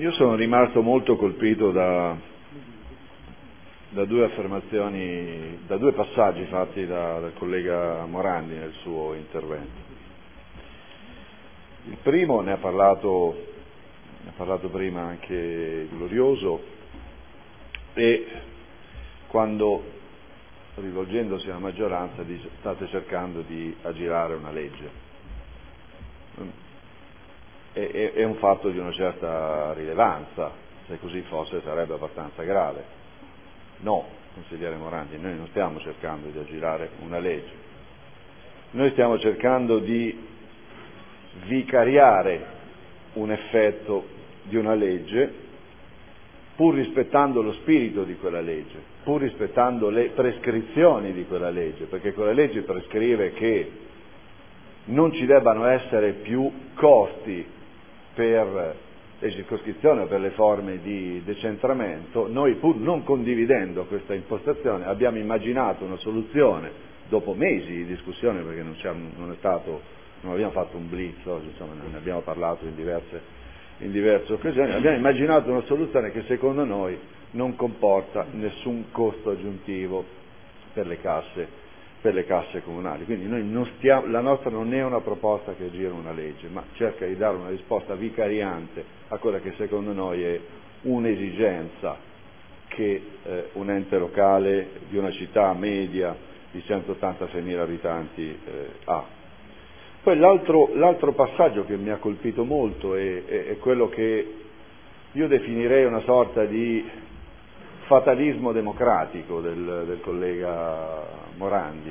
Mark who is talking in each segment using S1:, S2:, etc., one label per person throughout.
S1: Io sono rimasto molto colpito da due affermazioni, da due passaggi fatti dal collega Morandi nel suo intervento. Il primo ne ha parlato prima anche Glorioso, e quando, rivolgendosi alla maggioranza, dice: state cercando di aggirare una legge. È un fatto di una certa rilevanza, se così fosse sarebbe abbastanza grave. No, consigliere Morandi, noi non stiamo cercando di aggirare una legge, noi stiamo cercando di vicariare un effetto di una legge, pur rispettando lo spirito di quella legge, pur rispettando le prescrizioni di quella legge, perché quella legge prescrive che non ci debbano essere più costi per le circoscrizioni o per le forme di decentramento. Noi, pur non condividendo questa impostazione, abbiamo immaginato una soluzione, dopo mesi di discussione, perché non abbiamo fatto un blitz, insomma, ne abbiamo parlato in diverse occasioni, abbiamo immaginato una soluzione che secondo noi non comporta nessun costo aggiuntivo per le casse comunali. Quindi la nostra non è una proposta che aggira una legge, ma cerca di dare una risposta vicariante a quella che secondo noi è un'esigenza che un ente locale di una città media di 186.000 abitanti ha. Poi l'altro passaggio che mi ha colpito molto è quello che io definirei una sorta di fatalismo democratico del collega Morandi,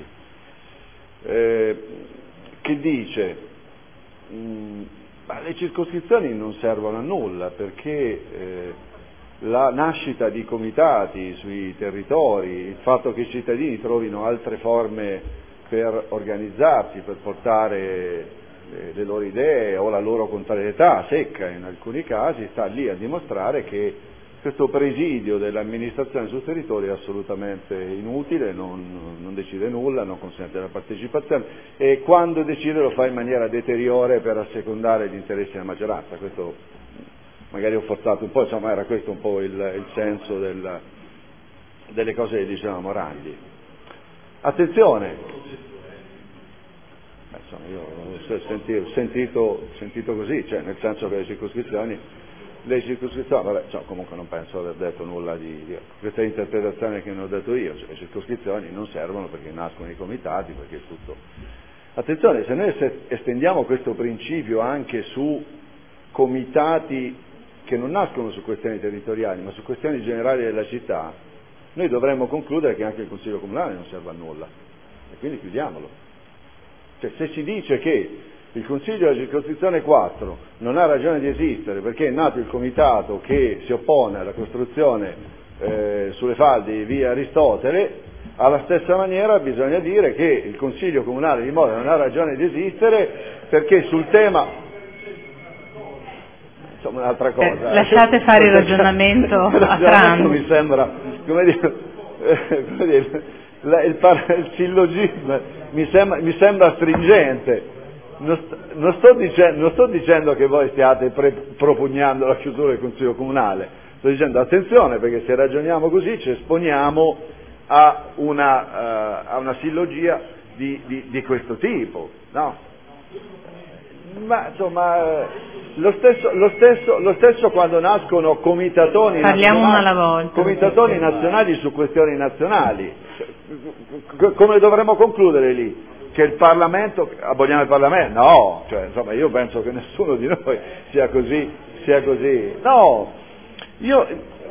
S1: che dice: le circoscrizioni non servono a nulla, perché la nascita di comitati sui territori, il fatto che i cittadini trovino altre forme per organizzarsi, per portare le loro idee o la loro contrarietà secca in alcuni casi, sta lì a dimostrare che questo presidio dell'amministrazione sul territorio è assolutamente inutile, non decide nulla, non consente la partecipazione, e quando decide lo fa in maniera deteriore per assecondare gli interessi della maggioranza. Questo magari ho forzato un po', insomma era questo un po' il senso delle cose che diceva Morandi. Attenzione, insomma, io ho sentito così, cioè nel senso che le circoscrizioni, vabbè, comunque non penso aver detto nulla di questa interpretazione che ne ho dato io, cioè le circoscrizioni non servono perché nascono i comitati, perché è tutto. Attenzione, se noi estendiamo questo principio anche su comitati che non nascono su questioni territoriali, ma su questioni generali della città, noi dovremmo concludere che anche il Consiglio Comunale non serve a nulla, e quindi chiudiamolo. Cioè, se si dice che il Consiglio della circoscrizione 4 non ha ragione di esistere perché è nato il comitato che si oppone alla costruzione sulle falde di via Aristotele, alla stessa maniera bisogna dire che il Consiglio Comunale di Modena non ha ragione di esistere perché sul tema, insomma, un'altra cosa.
S2: Lasciate fare il ragionamento a Franco.
S1: Mi sembra, il sillogismo mi sembra stringente. Non sto dicendo che voi stiate propugnando la chiusura del Consiglio Comunale, sto dicendo attenzione, perché se ragioniamo così ci esponiamo a una sillogia di questo tipo, no? Ma insomma lo stesso quando nascono comitatoni nazionali su questioni nazionali, come dovremmo concludere lì? Che il Parlamento, aboliamo il Parlamento? No, cioè, insomma, io penso che nessuno di noi sia così. No, io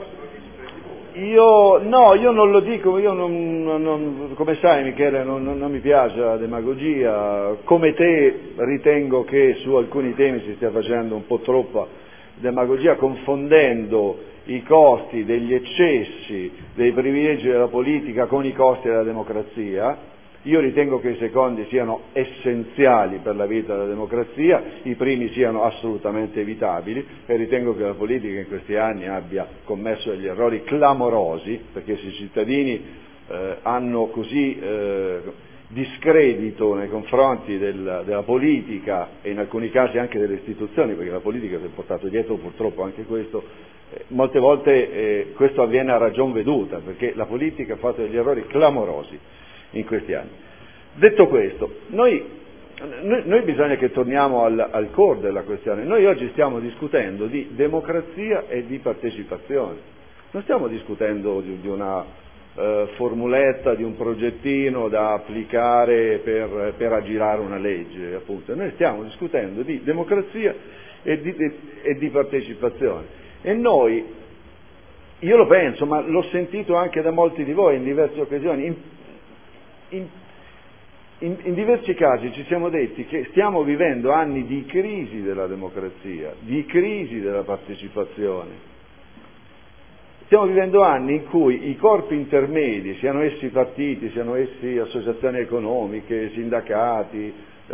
S1: non lo dico, come sai Michele, non mi piace la demagogia, come te ritengo che su alcuni temi si stia facendo un po' troppa demagogia, confondendo i costi degli eccessi, dei privilegi della politica con i costi della democrazia. Io ritengo che i secondi siano essenziali per la vita della democrazia, i primi siano assolutamente evitabili, e ritengo che la politica in questi anni abbia commesso degli errori clamorosi, perché se i cittadini hanno così discredito nei confronti della politica e in alcuni casi anche delle istituzioni, perché la politica si è portato dietro purtroppo anche questo, molte volte questo avviene a ragion veduta, perché la politica ha fatto degli errori clamorosi in questi anni. Detto questo, noi bisogna che torniamo al core della questione. Noi oggi stiamo discutendo di democrazia e di partecipazione, non stiamo discutendo di una formuletta, di un progettino da applicare per aggirare una legge, appunto. Noi stiamo discutendo di democrazia e di partecipazione, e noi, io lo penso, ma l'ho sentito anche da molti di voi in diverse occasioni, in diversi casi ci siamo detti che stiamo vivendo anni di crisi della democrazia, di crisi della partecipazione. Stiamo vivendo anni in cui i corpi intermedi, siano essi partiti, siano essi associazioni economiche, sindacati,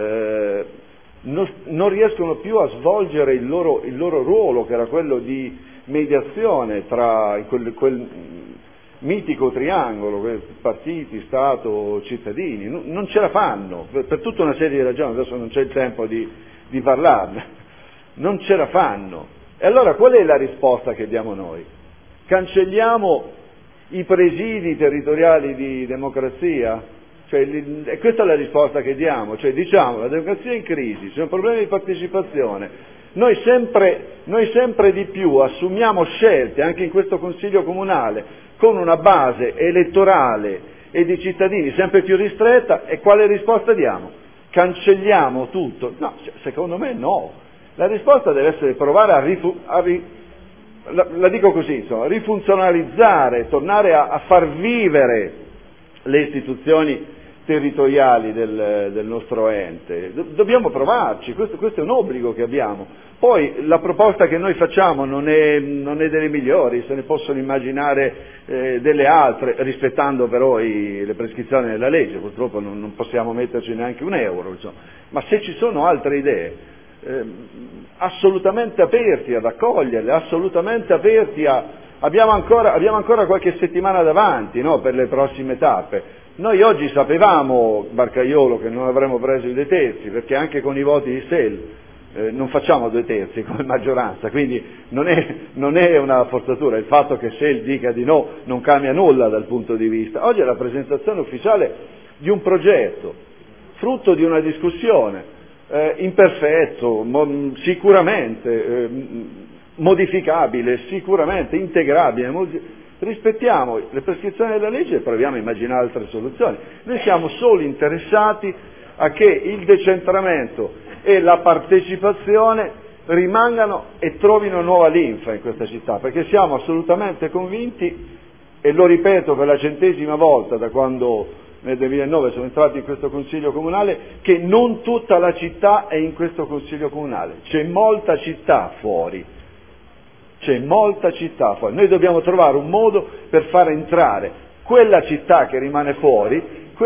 S1: non riescono più a svolgere il loro ruolo, che era quello di mediazione tra quel mitico triangolo, partiti, Stato, cittadini. Non ce la fanno, per tutta una serie di ragioni, adesso non c'è il tempo di parlarne, non ce la fanno. E allora qual è la risposta che diamo noi? Cancelliamo i presidi territoriali di democrazia? Cioè, questa è la risposta che diamo, cioè diciamo la democrazia è in crisi, ci sono problemi di partecipazione, noi sempre di più assumiamo scelte anche in questo Consiglio Comunale con una base elettorale e di cittadini sempre più ristretta, e quale risposta diamo? Cancelliamo tutto? No, secondo me no, la risposta deve essere provare la dico così, insomma, rifunzionalizzare, tornare a far vivere le istituzioni territoriali del nostro ente. Dobbiamo provarci, questo è un obbligo che abbiamo. Poi la proposta che noi facciamo non è delle migliori, se ne possono immaginare delle altre, rispettando però le prescrizioni della legge. Purtroppo non possiamo metterci neanche un euro, insomma. Ma se ci sono altre idee, assolutamente aperti ad accoglierle, assolutamente aperti abbiamo ancora qualche settimana davanti, no, per le prossime tappe. Noi oggi sapevamo, Barcaiolo, che non avremmo preso i 2 terzi, perché anche con i voti di SEL non facciamo 2 terzi come maggioranza, quindi non è una forzatura, il fatto che SEL dica di no non cambia nulla dal punto di vista. Oggi è la presentazione ufficiale di un progetto, frutto di una discussione, imperfetto, sicuramente modificabile, sicuramente integrabile. Rispettiamo le prescrizioni della legge e proviamo a immaginare altre soluzioni. Noi siamo solo interessati a che il decentramento e la partecipazione rimangano e trovino nuova linfa in questa città, perché siamo assolutamente convinti, e lo ripeto per la 100ª volta da quando nel 2009 sono entrato in questo Consiglio Comunale, che non tutta la città è in questo Consiglio Comunale, c'è molta città fuori, noi dobbiamo trovare un modo per far entrare quella città che rimane fuori,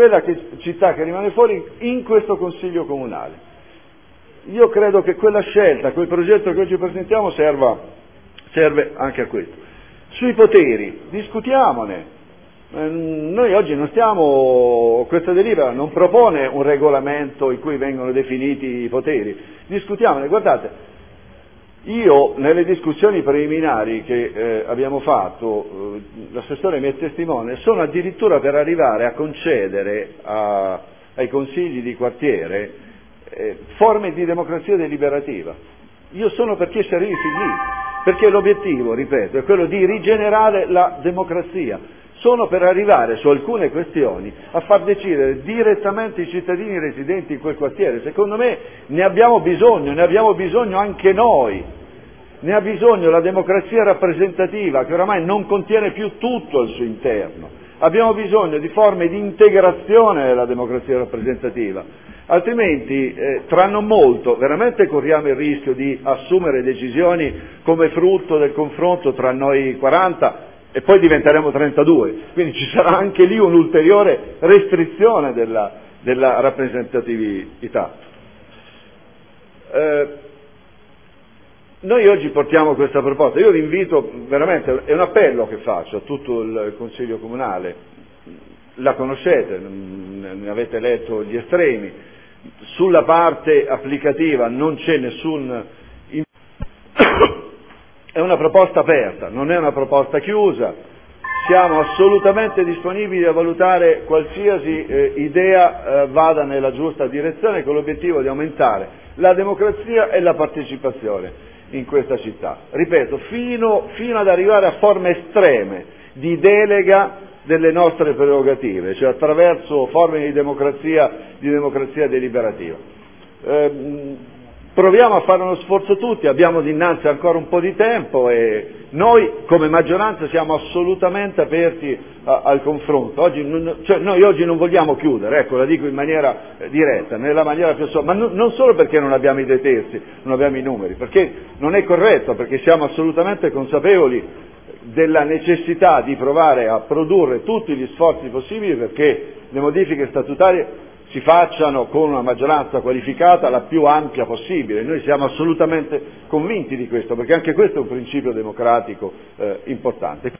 S1: in questo Consiglio Comunale. Io credo che quella scelta, quel progetto che oggi presentiamo serve anche a questo. Sui poteri, discutiamone. Noi oggi questa delibera non propone un regolamento in cui vengono definiti i poteri, discutiamone. Guardate, io nelle discussioni preliminari che abbiamo fatto, l'assessore mi è testimone, sono addirittura per arrivare a concedere ai consigli di quartiere forme di democrazia deliberativa. Io sono perché si arrivi fin lì, perché l'obiettivo, ripeto, è quello di rigenerare la democrazia. Sono per arrivare su alcune questioni a far decidere direttamente i cittadini residenti in quel quartiere. Secondo me ne abbiamo bisogno anche noi, ne ha bisogno la democrazia rappresentativa, che oramai non contiene più tutto al suo interno. Abbiamo bisogno di forme di integrazione della democrazia rappresentativa, altrimenti tra non molto veramente corriamo il rischio di assumere decisioni come frutto del confronto tra noi 40 e poi diventeremo 32, quindi ci sarà anche lì un'ulteriore restrizione della rappresentatività. Noi oggi portiamo questa proposta, io vi invito veramente, è un appello che faccio a tutto il Consiglio Comunale, la conoscete, ne avete letto gli estremi. Sulla parte applicativa non c'è nessun... È una proposta aperta, non è una proposta chiusa, siamo assolutamente disponibili a valutare qualsiasi idea vada nella giusta direzione con l'obiettivo di aumentare la democrazia e la partecipazione in questa città. Ripeto, fino ad arrivare a forme estreme di delega delle nostre prerogative, cioè attraverso forme di democrazia deliberativa. Proviamo a fare uno sforzo tutti, abbiamo dinanzi ancora un po' di tempo e noi come maggioranza siamo assolutamente aperti al confronto. Noi oggi non vogliamo chiudere, ecco, la dico in maniera diretta, nella maniera più ma non solo perché non abbiamo i detersi, non abbiamo i numeri, perché non è corretto, perché siamo assolutamente consapevoli della necessità di provare a produrre tutti gli sforzi possibili perché le modifiche statutarie si facciano con una maggioranza qualificata la più ampia possibile. Noi siamo assolutamente convinti di questo, perché anche questo è un principio democratico importante.